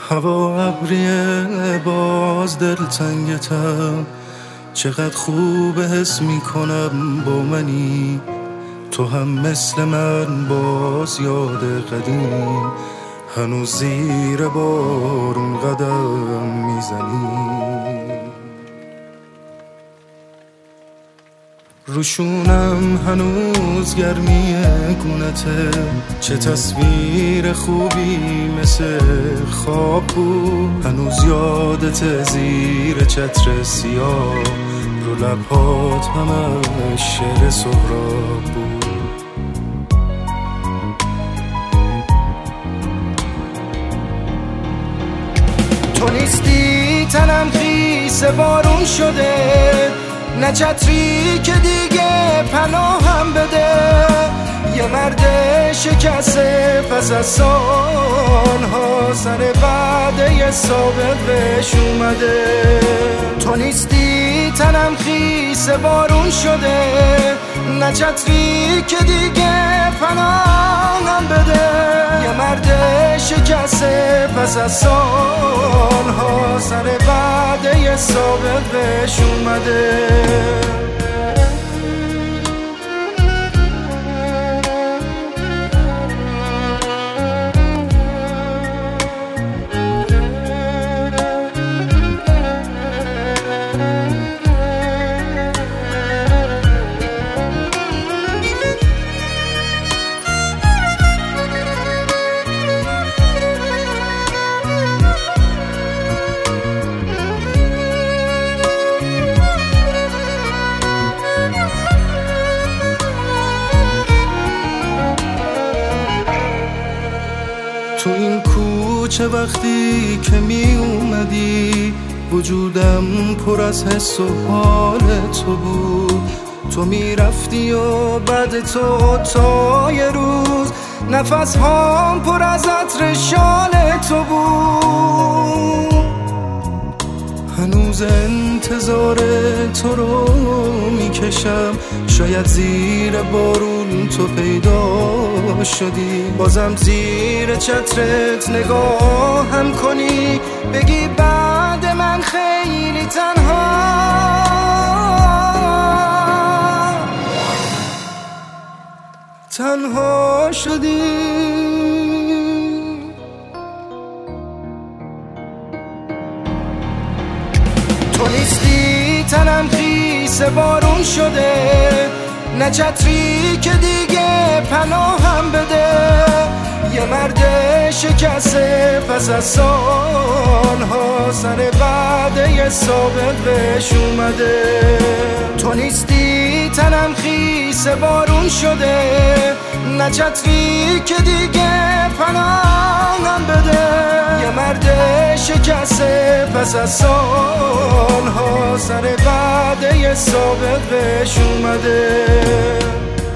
هوا ابریه باز دلتنگتم، چقدر خوب حس میکنم با منی. تو هم مثل من باز یاد قدیم، هنوز زیر بارون قدم میزنی. روشونم هنوز گرمی گونته، چه تصویر خوبی مثل خواب بود. هنوز یادت زیر چتر سیاه، رو لبهات همه شعر سهراب بود. تو نیستی تنم خیس بارون شده، نه چتری که دیگه پناهم بده. یه مرد شکسته پس از سالها، سر وعده سابق بهش اومده. تو نیستی تنم خیس بارون شده، نه چتری که دیگه پناهم بده. یه مرد شکسته پس از سالها، سر وعده سابق بهش اومده. تو این کوچه وقتی که می اومدی، وجودم پر از حس و حال تو بود. تو می رفتی و بعد تو تا یه روز، نفس هام پر از عطر شال تو بود. هنوز انتظار تو رو میکشم، شاید زیر بارون تو پیدا شدی. بازم زیر چترت نگاهم کنی، بگی بعد من خیلی تنها شدی. تو نیستی تنم خیس بارون شده، نه چتری که دیگه پناهم بده. یه مرد شکسته پس از سالها، سر وعده سابق بهش اومده. تو نیستی تنم خیس بارون شده، نه چتری که دیگه پناهم بده. یه مرد شکسته پس از سالها، سر وعده سابق بهش اومده.